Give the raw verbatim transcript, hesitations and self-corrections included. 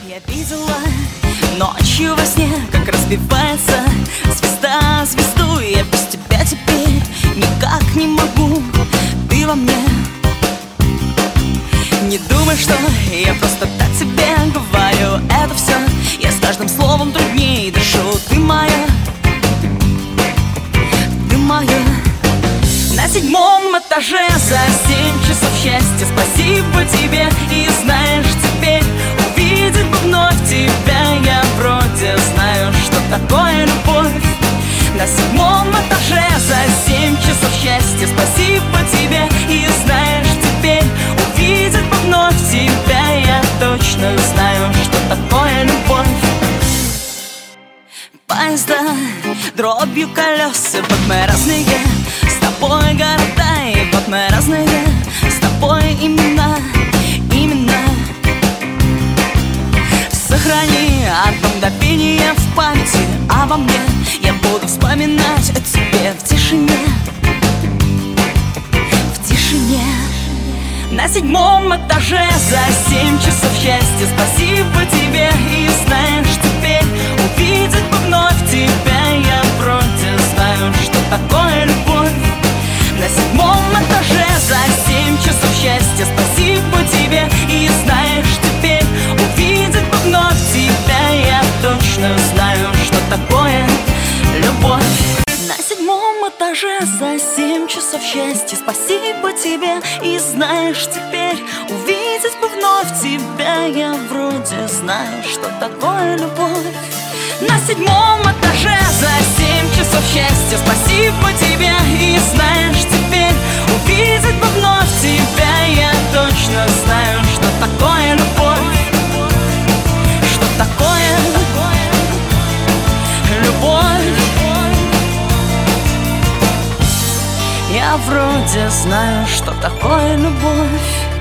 Я видела ночью во сне, как разбивается звезда звезду. И я без тебя теперь никак не могу. Ты во мне. Не думай, что я просто так тебе говорю это все. Я с каждым словом труднее дышу. Ты моя, ты моя. На седьмом этаже за семь часов счастья. Спасибо тебе. И знаешь, теперь увидеть бы вновь тебя. Я вроде знаю, что такое любовь. На седьмом этаже за семь часов счастья. Спасибо тебе. И знаешь, теперь увидеть бы вновь тебя. Я точно знаю, что такое любовь. Поезда дробью колес, и вот мы разные с тобой города, и вот мы разные с тобой имена, имена. Сохрани одно мгновение в памяти обо мне. Я буду вспоминать о тебе в тишине, в тишине. На седьмом этаже за семь часов счастья. Спасибо тебе. И знаешь, теперь увидеть бы вновь тебя. Я вроде знаю, что такое любовь. На седьмом этаже за семь часов счастья. Спасибо тебе. И знаешь, теперь увидеть бы вновь тебя. Я точно знаю, что такое любовь. На седьмом этаже за семь часов счастья. Спасибо тебе. И знаешь, теперь увидеть бы вновь тебя. Я вроде знаю, что такое любовь. На седьмом этаже за семь часов счастья. Спасибо тебе. И знаешь, теперь увидеть бы вновь тебя. Я точно знаю, что такое любовь. Что такое любовь. Я вроде знаю, что такое любовь.